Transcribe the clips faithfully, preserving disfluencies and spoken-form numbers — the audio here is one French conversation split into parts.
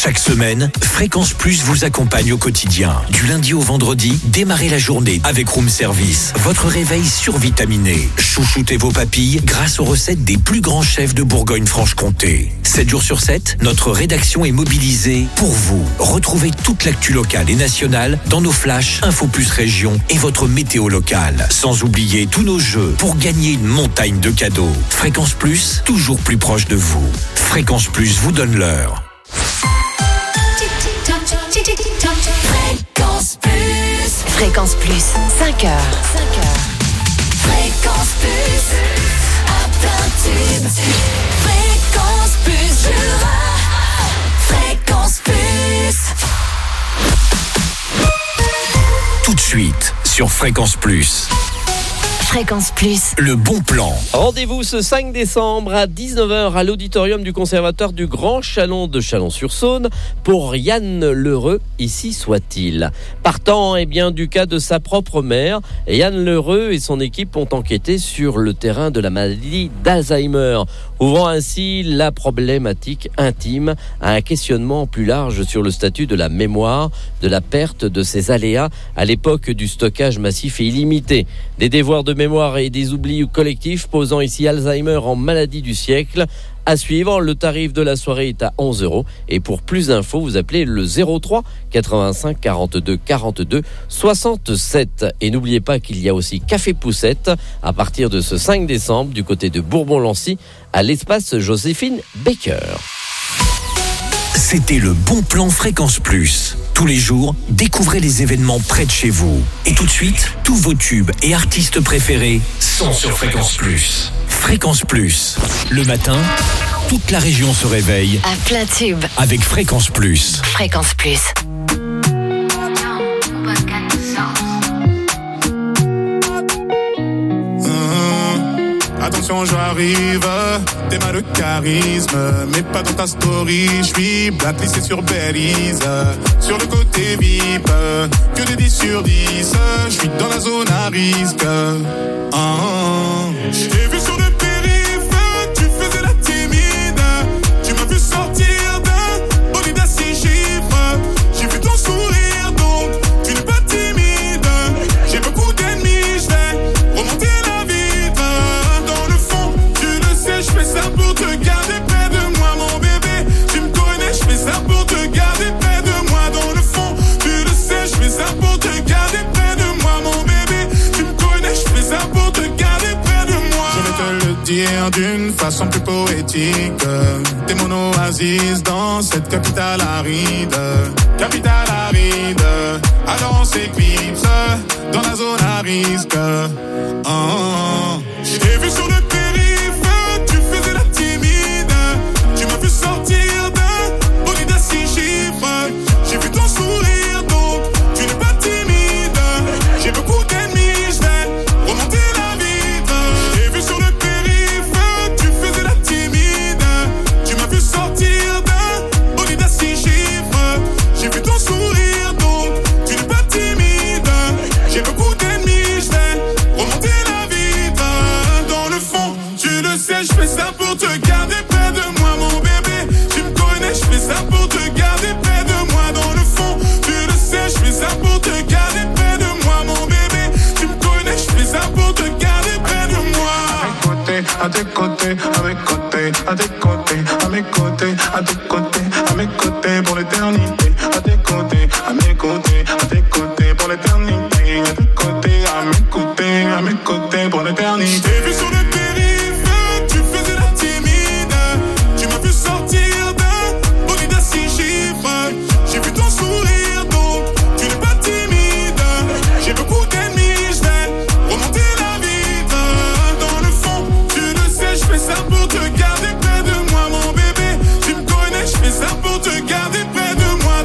Chaque semaine, Fréquence Plus vous accompagne au quotidien. Du lundi au vendredi, démarrez la journée avec Room Service. Votre réveil survitaminé. Chouchoutez vos papilles grâce aux recettes des plus grands chefs de Bourgogne-Franche-Comté. sept jours sur sept, notre rédaction est mobilisée pour vous. Retrouvez toute l'actu locale et nationale dans nos flashs Info Plus Région et votre météo locale. Sans oublier tous nos jeux pour gagner une montagne de cadeaux. Fréquence Plus, toujours plus proche de vous. Fréquence Plus vous donne l'heure. Fréquence Plus. Fréquence Plus, cinq heures. cinq heures. Fréquence Plus, à plein tube. Fréquence Plus, Jura. Fréquence Plus. Tout de suite sur Fréquence Plus. Fréquence Plus. Le bon plan. Rendez-vous ce cinq décembre à dix-neuf heures à l'auditorium du Conservatoire du Grand Chalon de Chalon-sur-Saône pour Yann Lheureux, ici soit-il. Partant eh bien, du cas de sa propre mère, Yann Lheureux et son équipe ont enquêté sur le terrain de la maladie d'Alzheimer, ouvrant ainsi la problématique intime à un questionnement plus large sur le statut de la mémoire, de la perte de ses aléas à l'époque du stockage massif et illimité, des dévoirs de mémoire et des oublis collectifs posant ici Alzheimer en maladie du siècle. À suivre, le tarif de la soirée est à onze euros et pour plus d'infos, vous appelez le zéro trois quatre-vingt-cinq quarante-deux quarante-deux soixante-sept. Et n'oubliez pas qu'il y a aussi Café Poussette à partir de ce cinq décembre du côté de Bourbon-Lancy à l'espace Joséphine Baker. C'était le bon plan Fréquence Plus. Tous les jours, découvrez les événements près de chez vous. Et tout de suite, tous vos tubes et artistes préférés sont sur Fréquence Plus. Fréquence Plus. Le matin, toute la région se réveille À plein tube. avec Fréquence Plus. Fréquence Plus. Attention, j'arrive, t'es mal de charisme, mais pas dans ta story. J'suis blacklisté sur Belize, sur le côté V I P, que des dix sur dix. J'suis dans la zone à risque. Oh. J't'ai vu sur le périph', tu faisais la timide. Tu m'as vu sortir d'un bolide à six chiffres. J'ai vu ton sourire, donc tu n'es pas timide. J'ai beaucoup d'ennemis, j'vais remonter la vitre. Je fais ça pour te garder près de moi, mon bébé. Tu me connais, je fais ça pour te garder près de moi. Dans le fond, tu le sais, je fais ça pour te garder près de moi, mon bébé. Tu me connais, je fais ça pour te garder près de moi. Je vais te le dire d'une façon plus poétique. T'es mon oasis dans cette capitale aride. Capitale aride, alors on s'éclipse dans la zone à risque. Oh, oh. Je t'ai vu sur le sortir d'un bolide à six chiffres. J'ai vu ton sourire, donc tu n'es pas timide. J'ai beaucoup d'ennemis, je vais remonter la vitre. J'ai vu sur le périph', tu faisais la timide. Tu m'as vu sortir d'un bolide à six chiffres. J'ai vu ton sourire, donc tu n'es pas timide. J'ai beaucoup d'ennemis, je vais remonter la vitre. Dans le fond, tu le sais, je fais ça pour te garder près de moi, mon bébé. Je fais ça pour te garder près de moi. Dans le fond, tu le sais, je fais ça pour te garder près de moi, mon bébé. Tu me connais, je fais ça pour te garder près de moi. À tes côtés, à mes côtés, à tes côtés, à mes côtés, à tes côtés, à mes côtés pour l'éternité. À tes côtés, à mes côtés, à tes côtés pour l'éternité. À tes côtés, à mes côtés, à mes côtés pour l'éternité. J'ai vu sur le périph', tu faisais la timide. Tu m'as vu sortir. J'ai vu ton sourire, donc tu n'es pas timide. J'ai beaucoup d'ennemis, je vais remonter la vitre. Dans le fond, tu le sais, je fais ça pour te garder près de moi, mon bébé. Tu me connais, je fais ça pour te garder près de moi.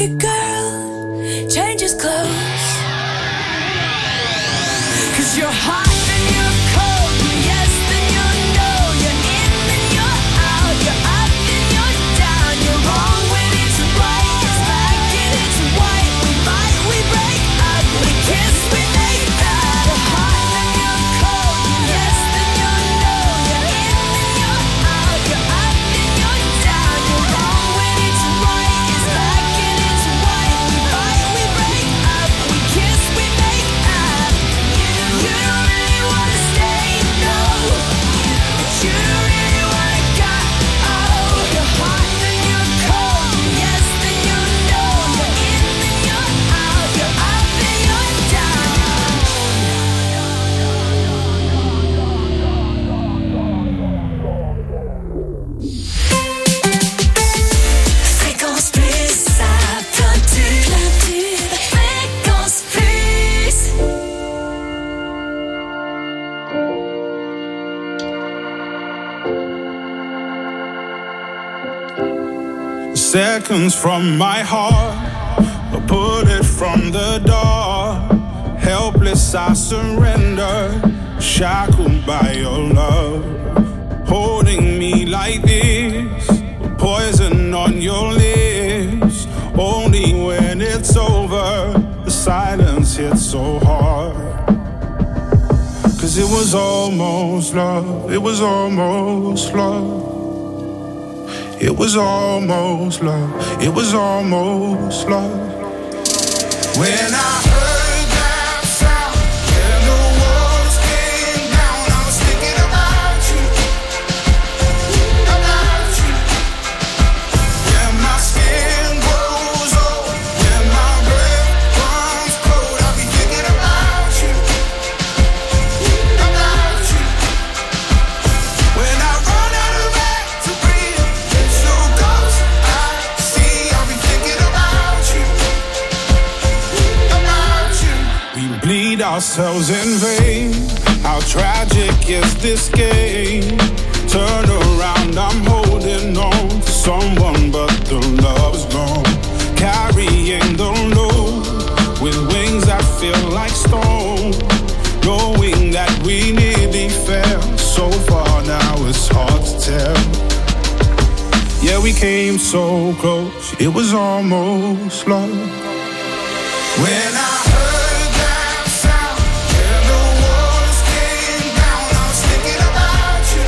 naked girl changes clothes. 'Cause you're hot and you're cold, you're yes then you're no, you're in then you're out, you're up then you're down, you're wrong when it's right, it's black and it's white, we fight, we break up, we kiss, we make out. You're hot and you're cold, you're yes then you're no, you're in then you're out, you're up then you're down, you're wrong when it's right, it's black and it's white, we fight, we break up, we kiss, we make out. You don't really wanna stay, no, but you don't really wanna go. Oh, you're hot then you're cold, you're yes then you're no, you're in then you're out, you're up then you're down. Fréquence plus, ça plein tube, plein tube. Fréquence plus. Seconds from my heart, a bullet from the door. Helpless, I surrender, shackled by your love. Holding me like this, poison on your lips. Only when it's over, the silence hits so hard. 'Cause it was almost love, it was almost love. It was almost love, it was almost love. When I heard that sound, and the walls came down, I was thinking about you, about you. When my skin grows old, when my breath runs cold, I'll be thinking about you, about you. When I run out of air to breathe, it's your ghost I see, I'll be thinking about you, about you. We bleed ourselves in vain. How tragic is this game? Turn around, I'm holding on to someone, but the love's gone. Carrying the load with wings that feel like stone. Knowing that we nearly fell so far, now it's hard to tell. Yeah, we came so close, it was almost love. When I heard that sound, and the walls came down, I was thinking about you,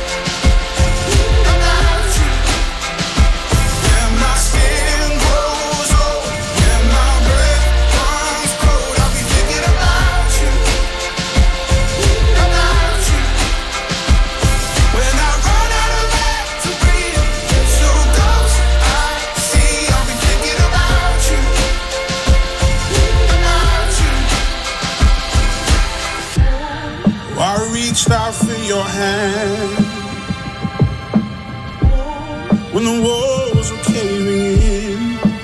about you. When my skin grows old, when my breath runs cold, I'll be thinking about you, about you. When I run out of air to breathe, it's your ghost I see, I'll be thinking about you, about you. I reached out for your hand when the walls were caving in,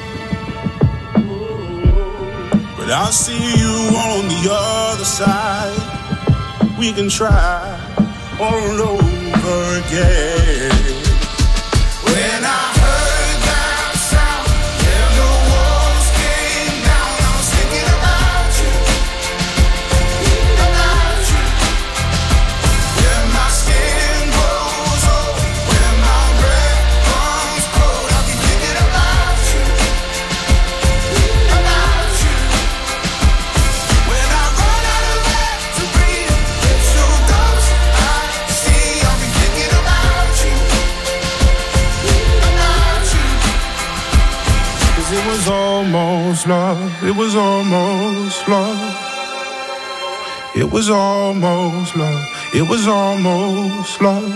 but I see you on the other side. We can try all over again. When I heard that sound, and the walls came down, I was thinking about you, about you. When my skin grows old, when my breath runs cold, I'll be thinking about you, about you. When I run out of air to breathe, it's your ghost I see, I'll be thinking about you, about you. 'Cause it was almost love, it was almost love. It was almost love, it was almost love.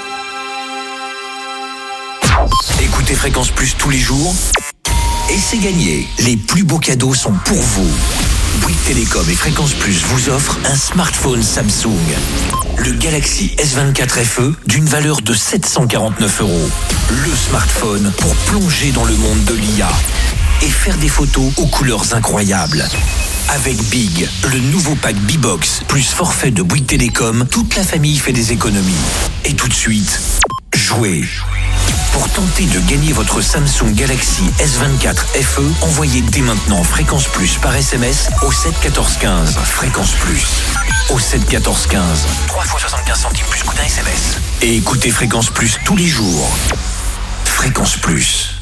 Écoutez Fréquence Plus tous les jours et c'est gagné. Les plus beaux cadeaux sont pour vous. Bouygues Télécom et Fréquence Plus vous offrent un smartphone Samsung. Le Galaxy S vingt-quatre F E d'une valeur de sept cent quarante-neuf euros. Le smartphone pour plonger dans le monde de l'I A et faire des photos aux couleurs incroyables. Avec Big, le nouveau pack B-Box plus forfait de Bouygues Télécom, toute la famille fait des économies. Et tout de suite, jouez. Pour tenter de gagner votre Samsung Galaxy S vingt-quatre F E, envoyez dès maintenant Fréquence Plus par S M S au sept quatorze quinze. Fréquence Plus au sept quatorze quinze. trois fois soixante-quinze centimes plus coût d'un S M S. Et écoutez Fréquence Plus tous les jours. Fréquence Plus.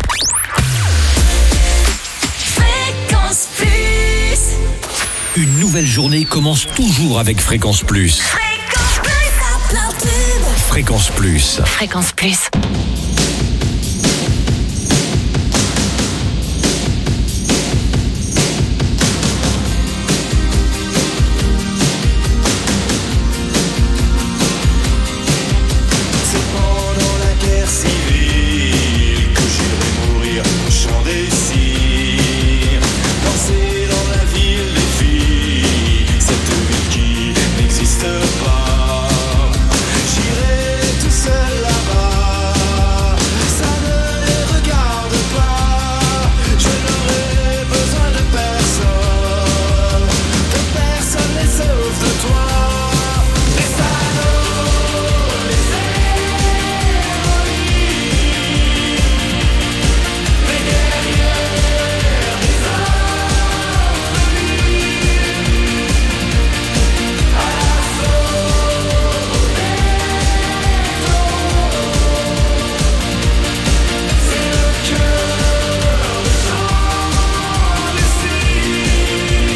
Fréquence Plus. Une nouvelle journée commence toujours avec Fréquence Plus. Fréquence Plus. À plein tube. Fréquence Plus. Fréquence Plus. C'est pendant la guerre civile que j'irai mourir au champ des cires. Danser dans la ville des filles, cette ville qui n'existe pas. J'irai tout seul là-bas, ça ne les regarde pas. Je n'aurai besoin de personne, que personne n'est sauf de toi. Les salauds, les héroïnes, les guerrières, les orphelines, à l'assaut des taureaux. C'est le cœur de Jean Lucie.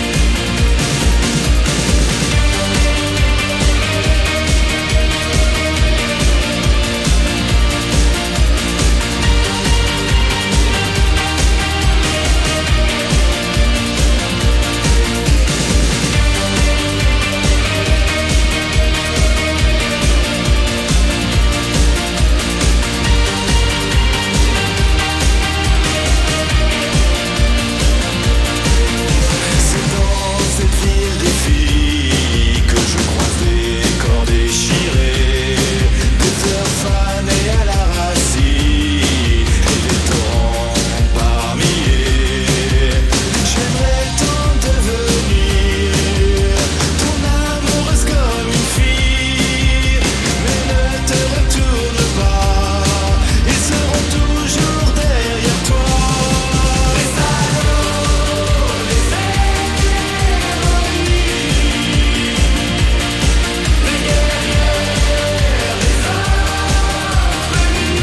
C'est dans cette ville des filles que je croise des corps déchirés, des fleurs fanées à la racine et des torrents par milliers. J'aimerais tant devenir ton amoureuse comme une fille, mais ne te retourne pas, ils seront toujours derrière toi. Les salauds, les héroïnes, les guerrières, les orphelines,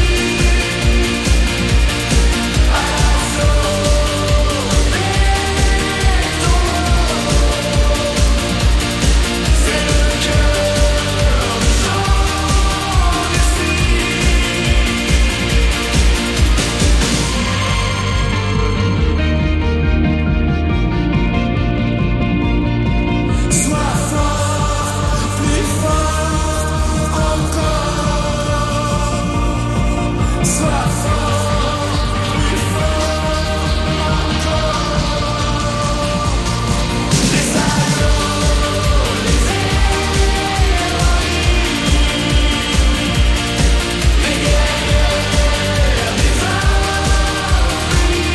à l'assaut des taureaux. C'est le cœur de Jean Lucie. Sois fort, plus fort encore. Sois fort, plus fort encore. Les salauds, les héroïnes, les guerrières, les orphelines,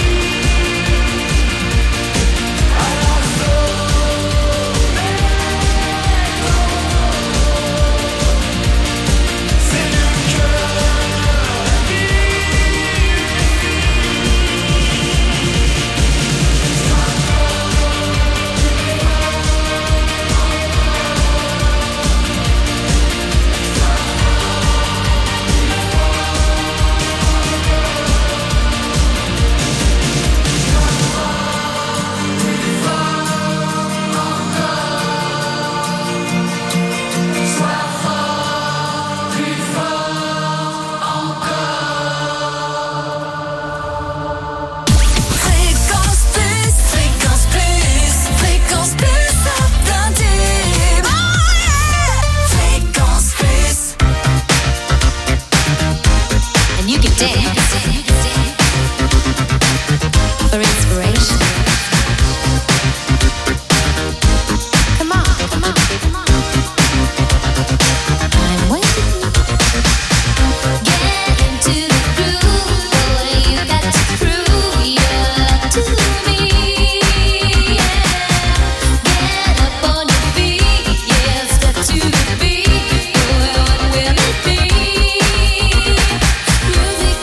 à l'assaut des taureaux. C'est le cœur, la Fréquence Plus, Fréquence Plus, Fréquence Plus à plein tube. Fréquence Plus. And you can dance for inspiration. Come on, come on, come on. I'm waiting. Get into the groove, boy. You got to prove you're to me. Yeah. Get up on your feet, yeah. Step to the beat, boy. What will it be? Music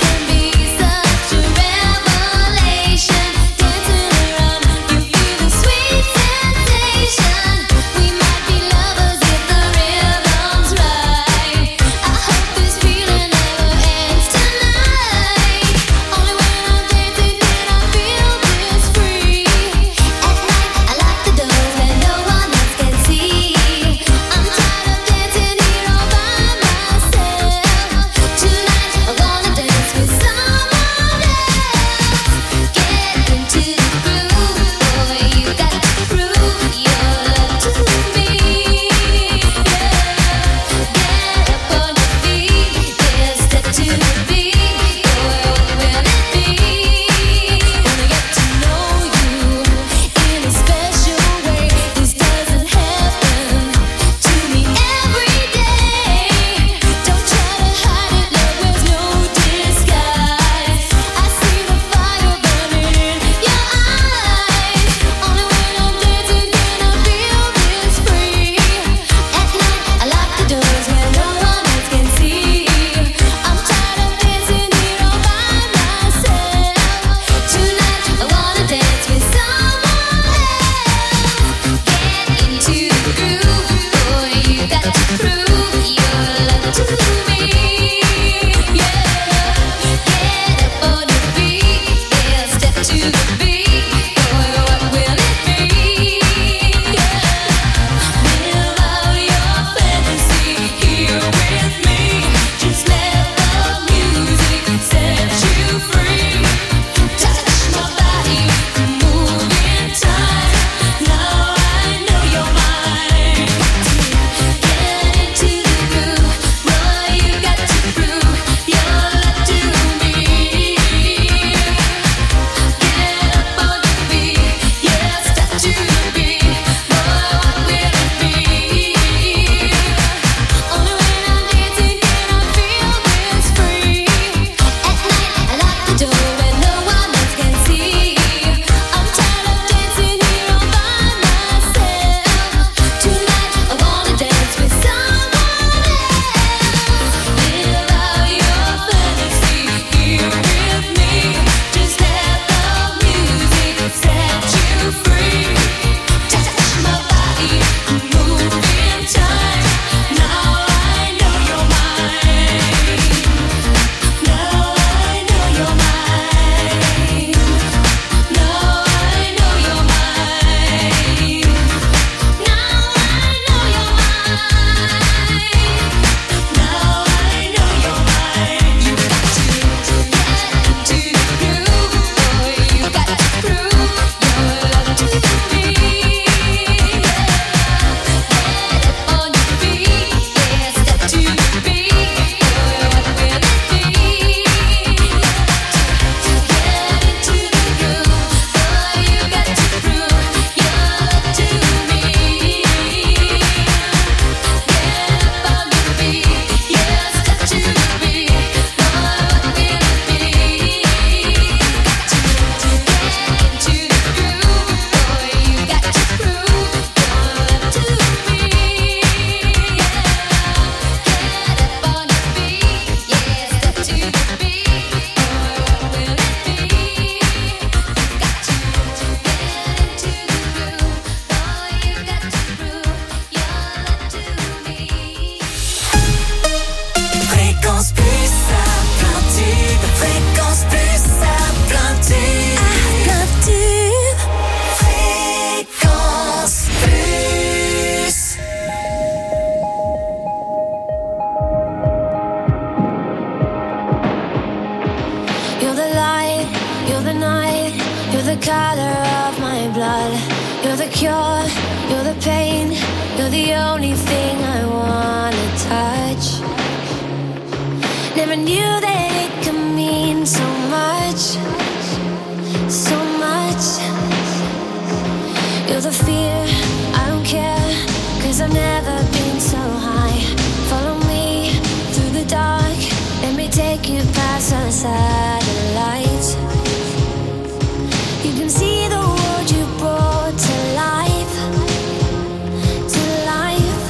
color of my blood. You're the cure, you're the pain. You're the only thing I wanna touch. Never knew that it could mean so much, so much. You're the fear, I don't care, 'cause I've never been so high. Follow me through the dark, let me take you past the satellites. You can see the world you brought to life, to life.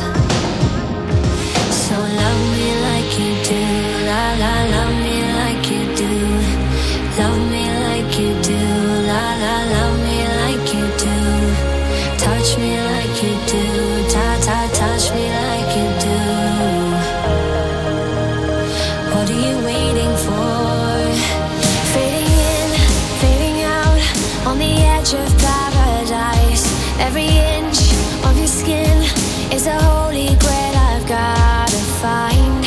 So love me like you do, la la, love me like you do. Love me like you do, la la, love me like you do. Touch me like you do, ta ta, touch me like you do. What are you waiting for? Fading in, fading out, on the edge of paradise. Every inch of your skin is a holy grail I've gotta find.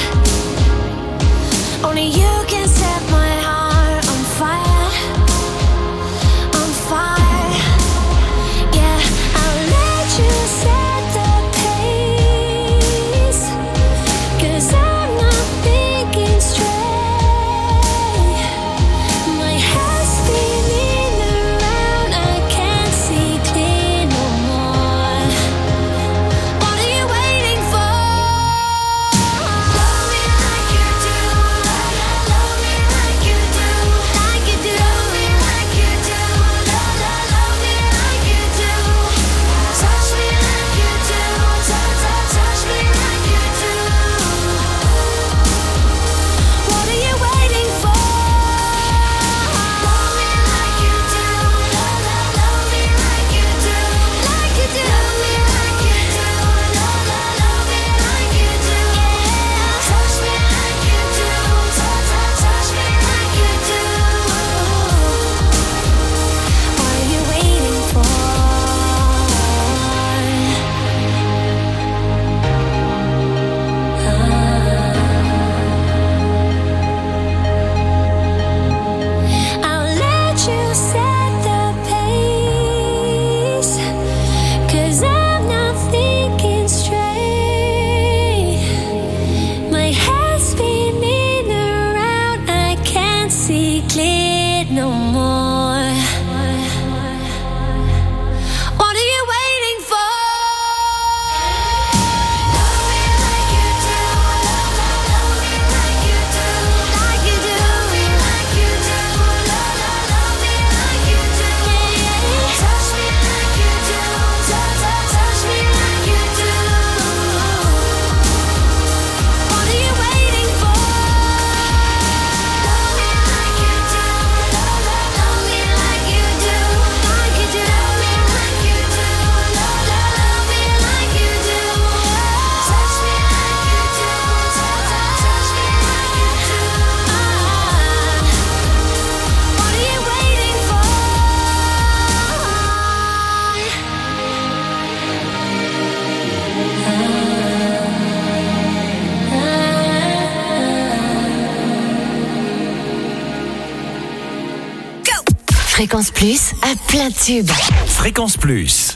Only you can set my heart on fire, on fire. Yeah, I'll let you set the pace, 'cause I'm not thinking straight. My head's spinning around, I can't see clear no more. What are you waiting for? Love me like you do, la la, love me like you do, like you do. Love me like you do, la la, love me like you do. Touch me like you do, touch, touch, touch me like you do. What are you waiting for? Love me like you do, la la, love me like you do, like you do. Love me like you do, la la, love me like you do. Touch me like you do, touch, touch, touch me like you do. What are you waiting for? I'll let you set the pace, 'cause I'm not thinking straight. My head's spinning around, I can't see clear no more. What are you waiting for? Love me like you do, la la, love me like you do, like you do. Love me like you do, la la, love me like you do. Touch me like you do, touch, touch, touch me like you do. What are you waiting for? Love me like you do, la la, love me like you do, like you do. Love me like you do, la la, love me like you do. Touch me like you do, touch, touch, touch me like you do. What are you waiting for? Fréquence Plus à plein tube. Fréquence Plus.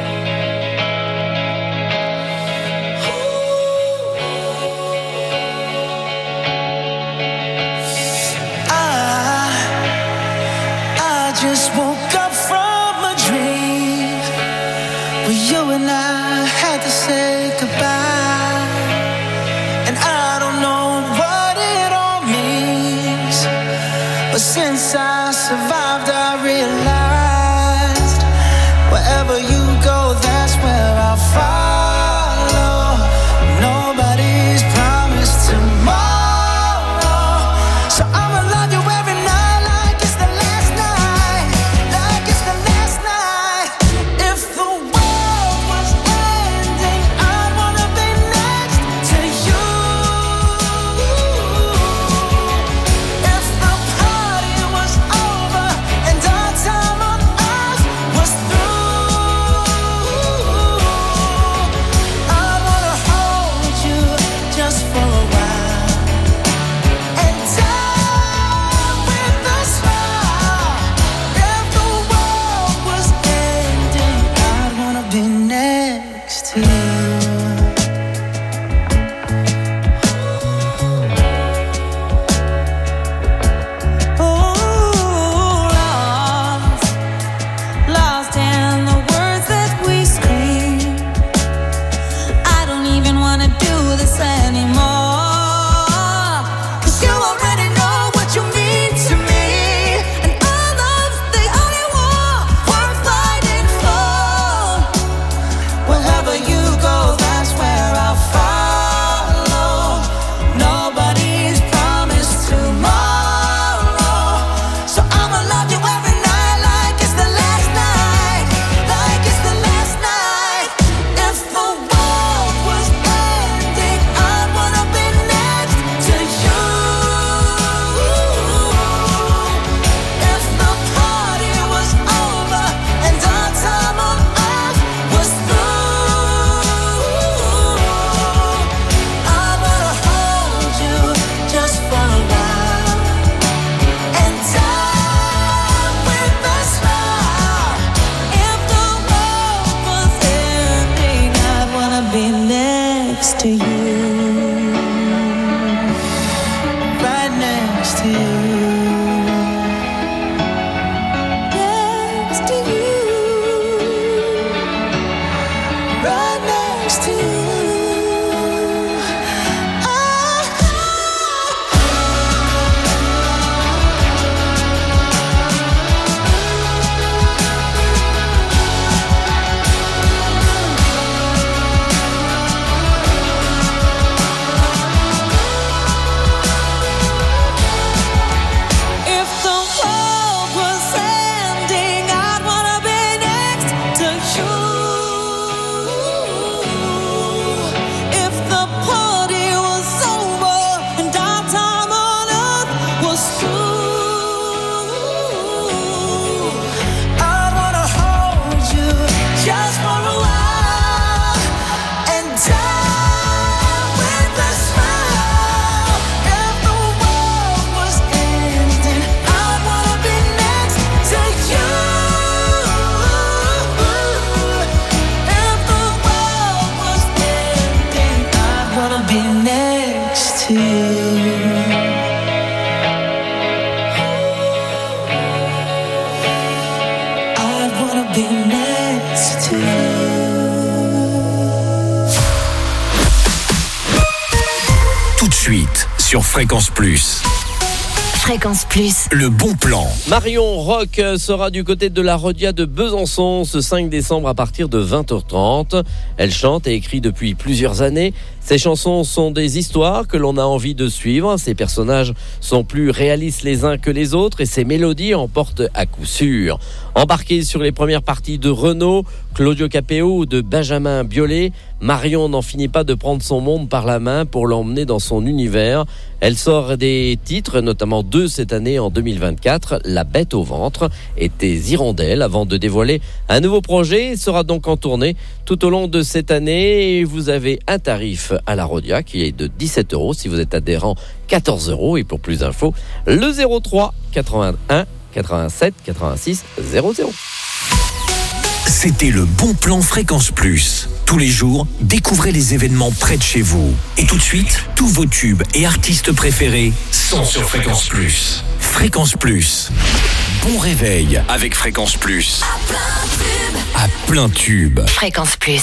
I just woke up from a dream where you and I had to say goodbye. And I don't know what it all means, but since I survived, I realized wherever you sur Fréquence Plus. Fréquence Plus. Le bon plan. Marion Rock sera du côté de la Rodia de Besançon ce cinq décembre à partir de vingt heures trente. Elle chante et écrit depuis plusieurs années. Ses chansons sont des histoires que l'on a envie de suivre. Ses personnages sont plus réalistes les uns que les autres et ses mélodies emportent à coup sûr. Embarquée sur les premières parties de Renaud, Claudio Capéo ou de Benjamin Biolay, Marion n'en finit pas de prendre son monde par la main pour l'emmener dans son univers. Elle sort des titres, notamment deux cette année en deux mille vingt-quatre, La Bête au ventre et Tes hirondelles, avant de dévoiler un nouveau projet. Il sera donc en tournée tout au long de cette année. Et vous avez un tarif à la Rodia qui est de dix-sept euros. Si vous êtes adhérent, quatorze euros. Et pour plus d'infos, le zéro trois quatre-vingt-un quatre-vingt-sept quatre-vingt-six zéro zéro. C'était le bon plan Fréquence Plus. Tous les jours, découvrez les événements près de chez vous. Et tout de suite, tous vos tubes et artistes préférés sont sur Fréquence Plus. Fréquence Plus. Bon réveil avec Fréquence Plus. À plein tube. Fréquence Plus.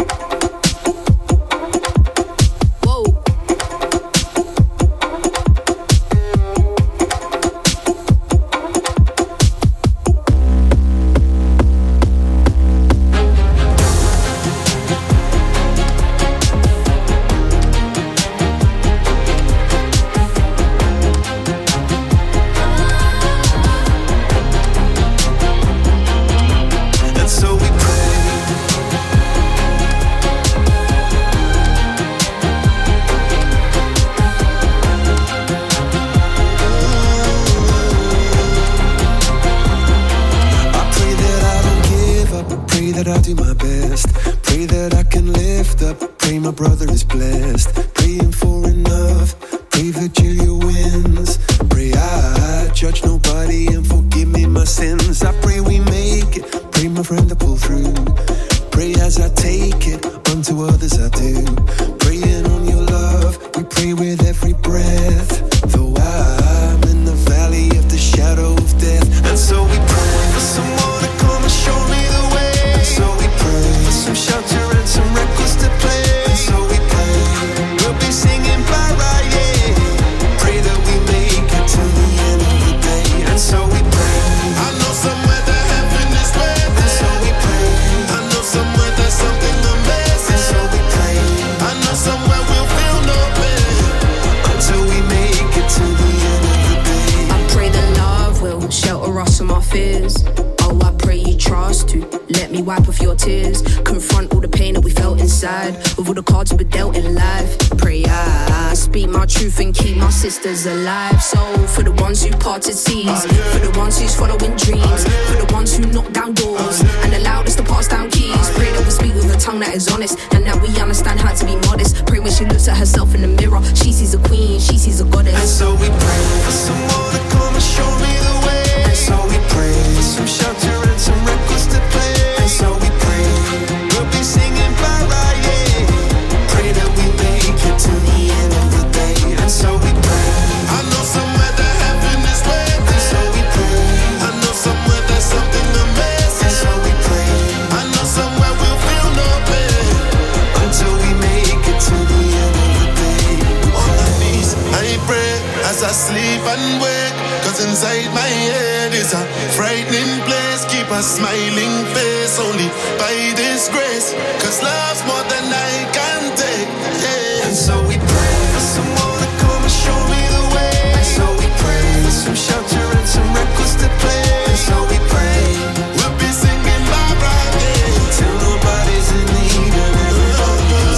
Alive, so for the ones who parted seas, uh, yeah. For the ones who's following dreams, uh, yeah. For the ones who knock down doors, uh, yeah. And allowed us to pass down keys. Uh, Pray that we speak with a tongue that is honest, and that we understand how to be modest. Pray when she looks at herself in the mirror, she sees a queen, she sees a goddess. And so we pray for someone to come and show me the way. And so we pray for some shelter and some records to play. And so we pray we'll be singing bye bye, yeah. Pray that we make it to the end of the day. And so we pray. I know somewhere that heaven is waiting. And so we pray. I know somewhere there's something amazing. And so we pray. I know somewhere we'll feel no pain until we make it to the end of the day. On my knees, I pray as I sleep and wake. Cause inside my head is a frightening place. Keep a smiling face only by this grace. Cause love's more than I can take, yeah. And so we pray for someone to come and show me the way. And so we pray for some shelter and some records to play. And so we pray we'll be singing bye bye, yeah. Till nobody's in need and everybody's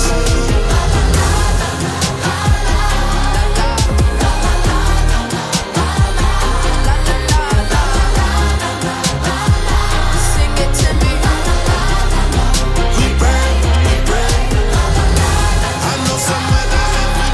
sing it to me. We pray, we pray. I know somewhere that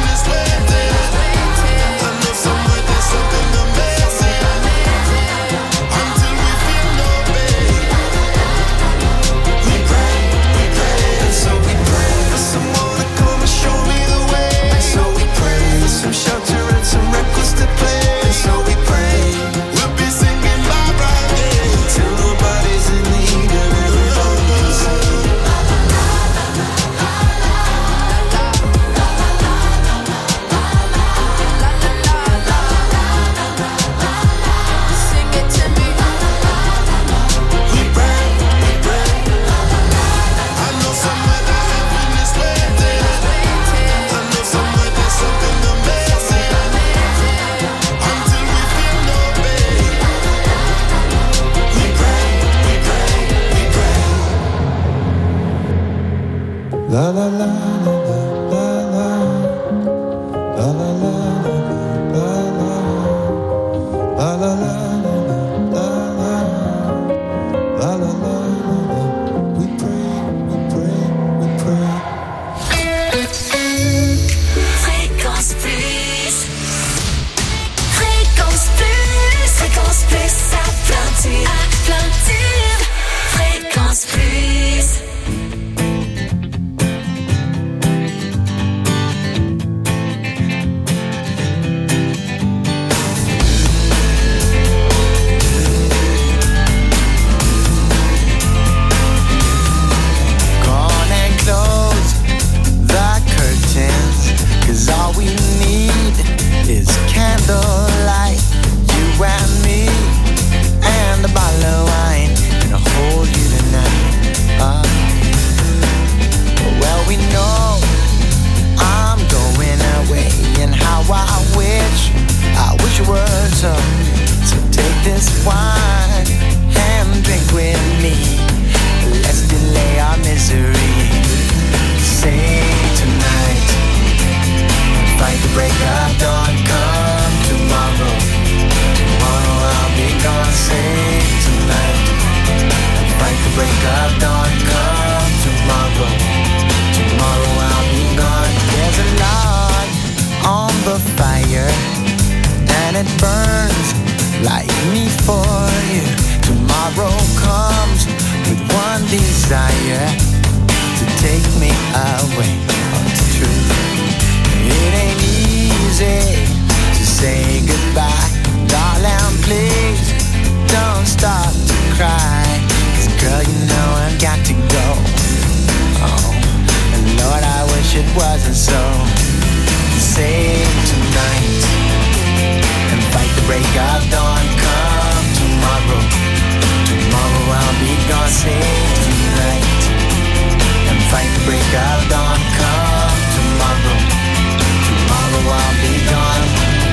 that burns like me for you. Tomorrow comes with one desire to take me away. Oh, it's true. It ain't easy to say goodbye. Darling, please don't stop to cry. 'Cause girl, you know I've got to go. Oh, and Lord, I wish it wasn't so. Save tonight and fight the break of dawn. Come tomorrow, tomorrow I'll be gone. Save tonight and fight the break of dawn. Come tomorrow, tomorrow I'll be gone.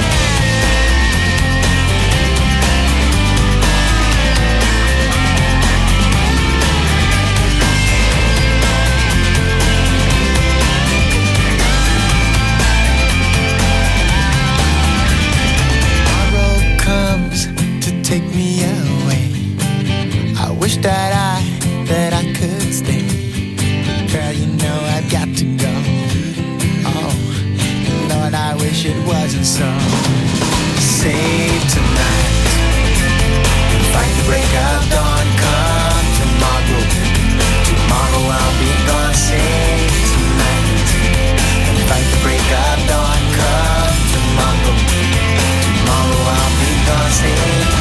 Take me away. I wish that I, that I could stay. Girl, you know I've got to go. Oh, Lord, I wish it wasn't so. Save tonight. Fight the break of dawn. Come tomorrow. Tomorrow I'll be gone. Save tonight. And fight the break of dawn. Come tomorrow. Tomorrow I'll be gone. Save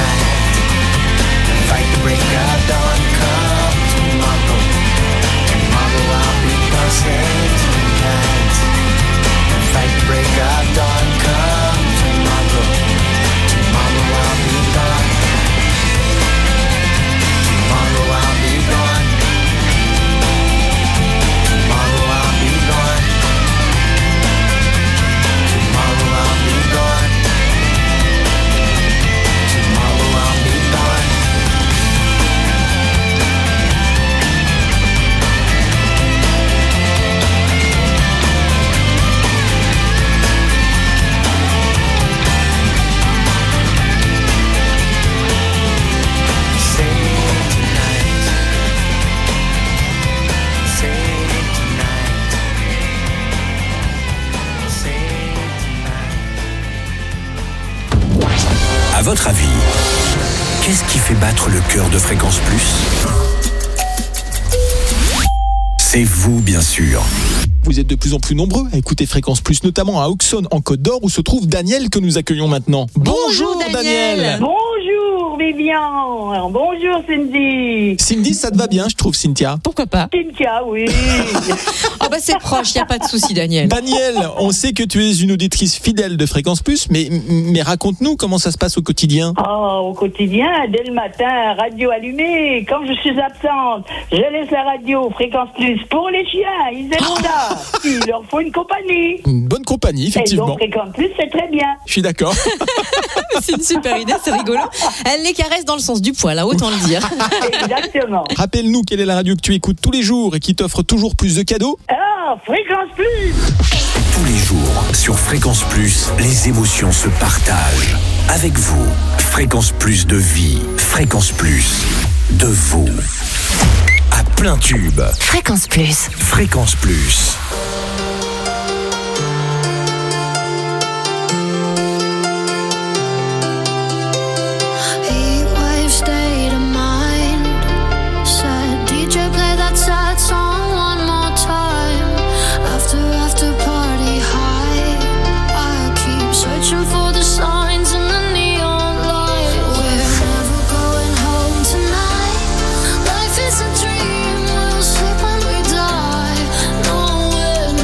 fight the break of dawn, come tomorrow. Tomorrow I'll be gone, save tonight. Fight the break of dawn, come tomorrow. Tomorrow I'll be gone. Tomorrow I'll be gone. Tomorrow I'll be gone. Tomorrow I'll be gone. Tomorrow I'll be gone. À votre avis, qu'est-ce qui fait battre le cœur de Fréquence Plus ? C'est vous, bien sûr. Vous êtes de plus en plus nombreux à écouter Fréquence Plus, notamment à Auxonne, en Côte d'Or, où se trouve Daniel, que nous accueillons maintenant. Bonjour, Daniel. Bonjour Vivian. Bonjour Cindy. Cindy, ça te va bien, je trouve, Cynthia. Pourquoi pas? Cynthia, oui. Oh bah c'est proche, il n'y a pas de souci, Daniel. Daniel, on sait que tu es une auditrice fidèle de Fréquence Plus, mais, mais raconte-nous comment ça se passe au quotidien. Oh, au quotidien, dès le matin, radio allumée. Quand je suis absente, je laisse la radio Fréquence Plus pour les chiens. Ils aiment ça. Il leur faut une compagnie. Une bonne compagnie, effectivement. Et donc Fréquence Plus, c'est très bien. Je suis d'accord. C'est une super idée, c'est rigolo. Elle les caresse dans le sens du poil, hein, autant le dire. Exactement. Rappelle-nous quelle est la radio que tu écoutes tous les jours et qui t'offre toujours plus de cadeaux. Ah, Fréquence Plus. Tous les jours, sur Fréquence Plus, les émotions se partagent. Avec vous, Fréquence Plus de vie, Fréquence Plus de vous. À plein tube. Fréquence Plus. Fréquence Plus. Heatwave state of mind. Said D J play that sad song one more time. After after party high. I keep searching for the signs in the neon light. We're never going home tonight. Life is a dream. We'll sleep when we die. No, we're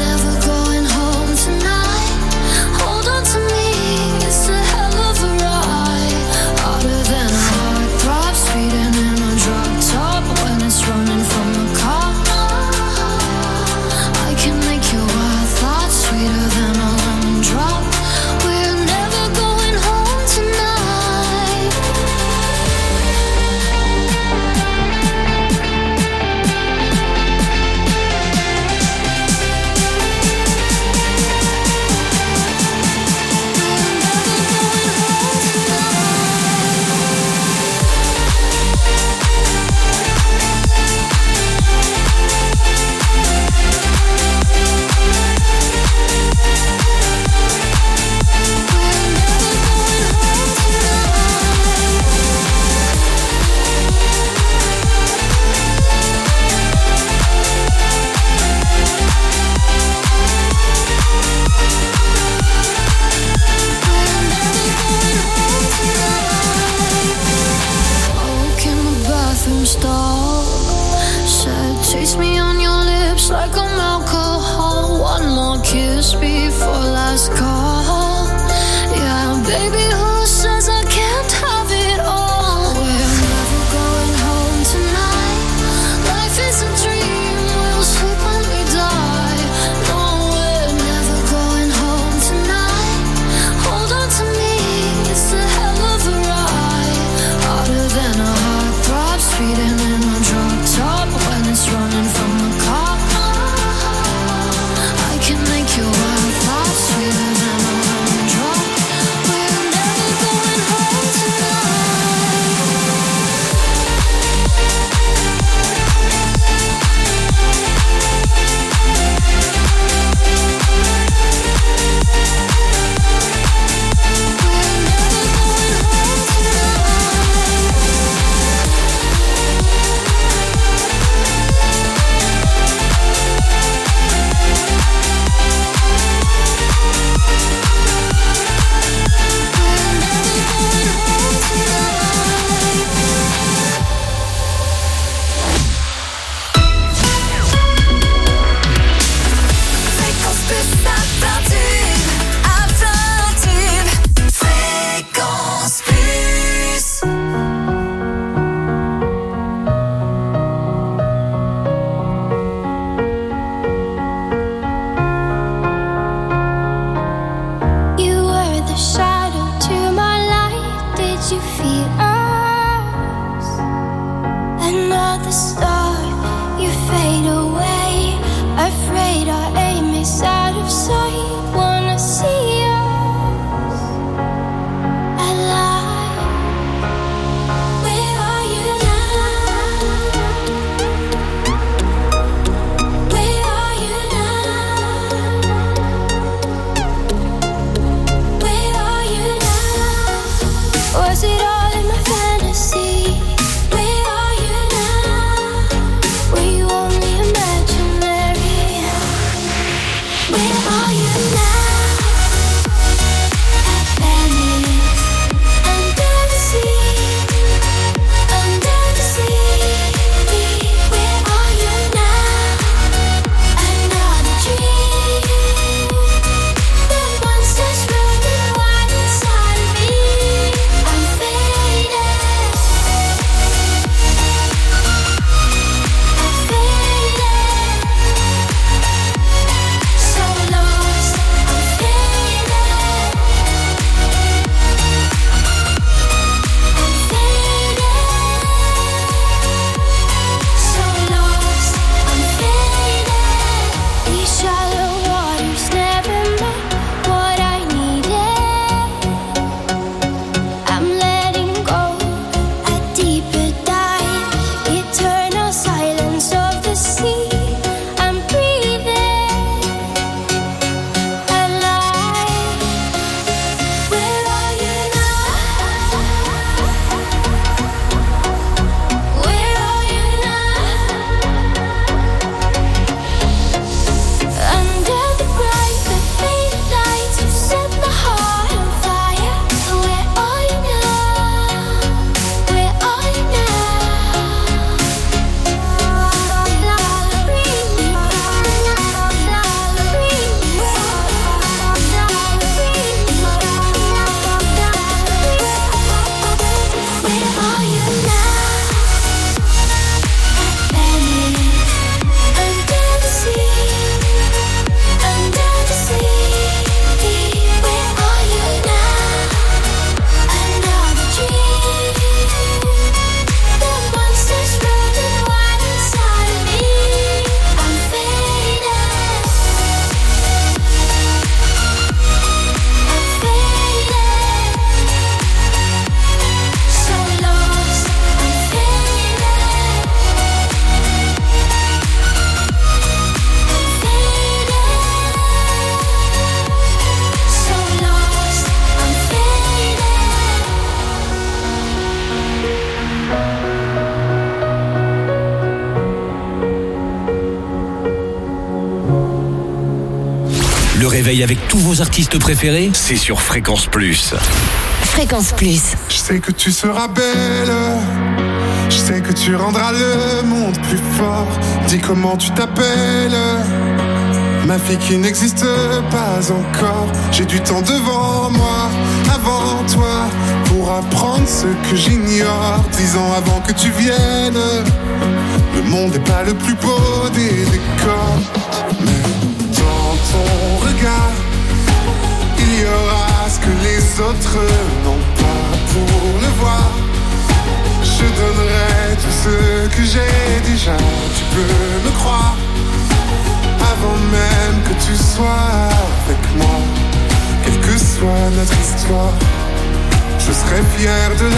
réveil avec tous vos artistes préférés, c'est sur Fréquence Plus. Fréquence Plus. Je sais que tu seras belle, je sais que tu rendras le monde plus fort. Dis comment tu t'appelles, ma fille qui n'existe pas encore. J'ai du temps devant moi, avant toi, pour apprendre ce que j'ignore. Dix ans avant que tu viennes, le monde n'est pas le plus beau des décors. Mais dans ton regard, il y aura ce que les autres n'ont pas. Pour le voir, je donnerai tout ce que j'ai déjà. Tu peux me croire, avant même que tu sois avec moi. Quelle que soit notre histoire, je serai fier de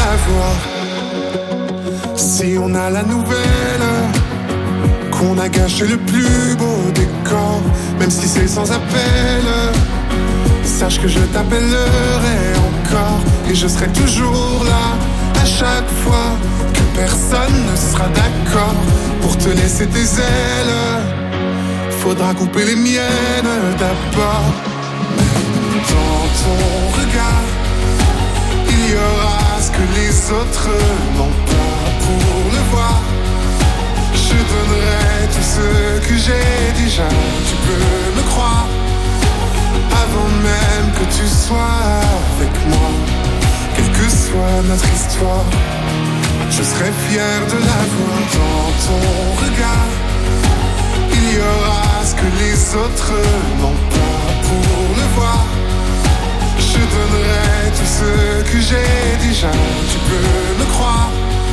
la voir. Si on a la nouvelle qu'on a gâché le plus beau décor, même si c'est sans appel, sache que je t'appellerai encore. Et je serai toujours là, à chaque fois que personne ne sera d'accord pour te laisser tes ailes. Faudra couper les miennes d'abord. Mais dans ton regard, il y aura ce que les autres n'ont pas. Pour le voir, je donnerai tout ce que j'ai déjà. Tu peux me croire, avant même que tu sois avec moi. Quelle que soit notre histoire, je serai fier de la voir. Dans ton regard, il y aura ce que les autres n'ont pas. Pour le voir, je donnerai tout ce que j'ai déjà. Tu peux me croire,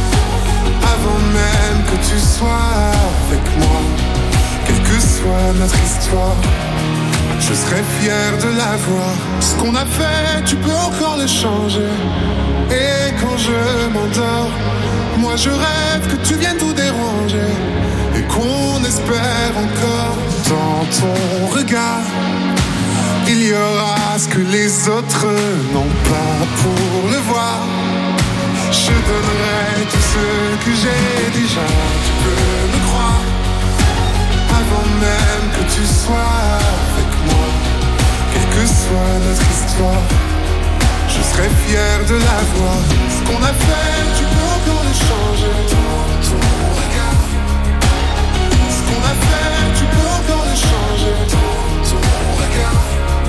avant même que tu sois avec moi. Quelle que soit notre histoire, je serai fier de la voir. Ce qu'on a fait, tu peux encore le changer. Et quand je m'endors, moi je rêve que tu viennes tout déranger. Et qu'on espère encore. Dans ton regard, il y aura ce que les autres n'ont pas. Pour le voir, je donnerai tout ce que j'ai déjà. Tu peux me croire, avant même que tu sois avec moi. Quelle que soit notre histoire, je serai fier de la voir. Ce qu'on a fait, tu peux encore le changer. Dans ton regard, ce qu'on a fait, tu peux encore le changer. Dans ton regard,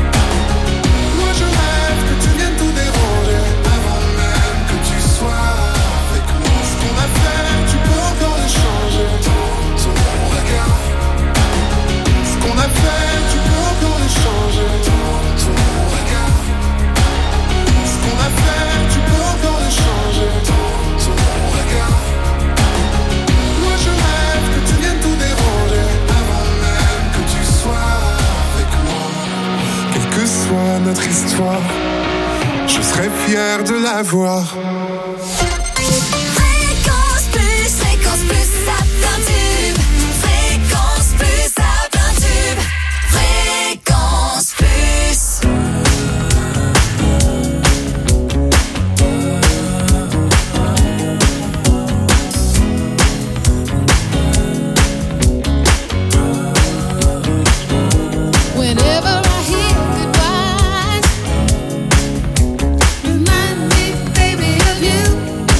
moi je rêve que tu viennes tout déranger. Avant même que tu sois avec moi. Ce qu'on a fait, tu peux encore le changer. Dans ton regard, ce qu'on a fait, tu peux encore le changer. Dans ton regard, ce qu'on a fait, tu peux encore le changer. Dans ton regard, moi je rêve que tu viennes tout déranger. Avant même que tu sois avec moi. Quelle que soit notre histoire, je serai fier de la voir. Fréquence Plus, Fréquence Plus, ça plein tube. Fréquence Plus, ça plein tube. Fréquence Plus. Whenever I hear goodbyes, remind me, baby, of you.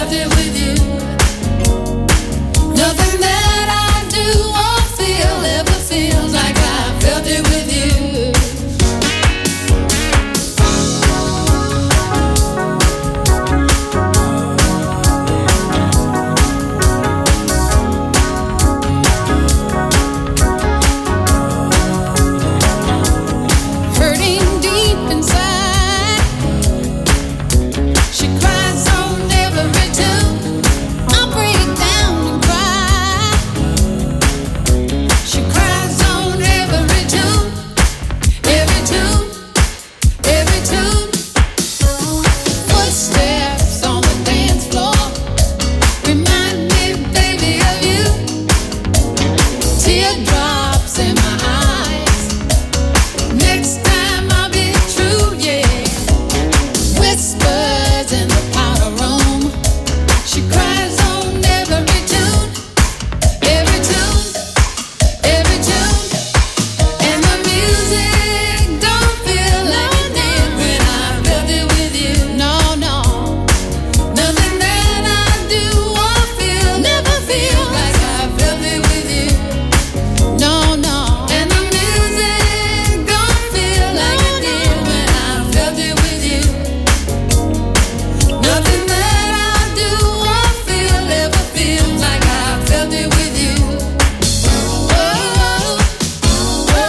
felt it with you. Nothing that I do or feel ever feels like I felt it with you. Hurting deep inside, she cries on every tune. I break down and cry. She cries on every tune, every tune, every tune. Footsteps on the dance floor remind me, baby, of you. Teardrops in my eyes. Next time I'll be true, yeah. Whispers in the powder room. She cries on every tune, every tune, every tune. And the music don't feel like it did when I felt it with you. No, no. Nothing that I do or feel never feel like I felt it with you. No, no. And the music don't feel like it did when I felt it with you. Nothing that I do or feel ever feels like I felt it with you. Oh, oh, oh, oh,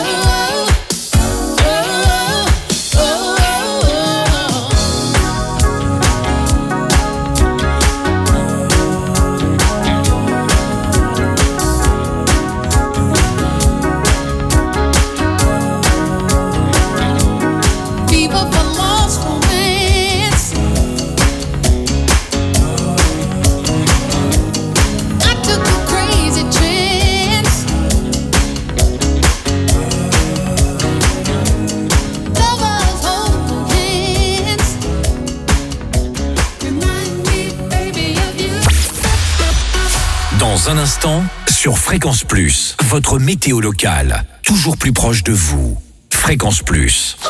oh, oh, People for lost romance. I took a crazy chance. Lovers hold hands. Remind me, baby, of you. Dans un instant, sur Fréquence Plus, votre météo locale, toujours plus proche de vous. Fréquence Plus.